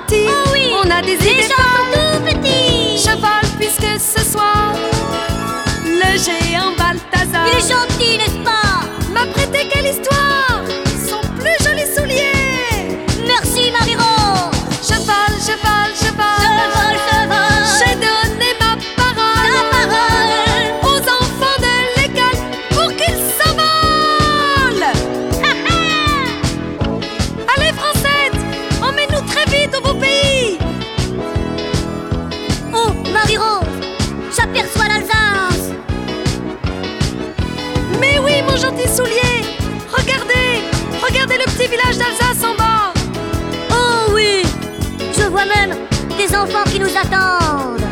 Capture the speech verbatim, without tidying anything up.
petits. Oh oui, on a des les idées gens folles. sont tout petits. Cheval, puisque ce soir, le géant Balthazar Il est gentil, n'est-ce pas? m'a prêté quelle histoire, son plus joli soulier. Merci, Marie-Rose. Cheval, cheval, cheval, Cheval, cheval, j'ai donné ma parole, la parole. aux enfants de l'école pour qu'ils s'envolent. Allez, Francette, emmène-nous très vite au beau pays. Oh, Marie-Rose, j'aperçois l'Alsace. Mais oui, mon gentil soulier, regardez, regardez le petit village d'Alsace en bas. Oh oui, je vois même des enfants qui nous attendent.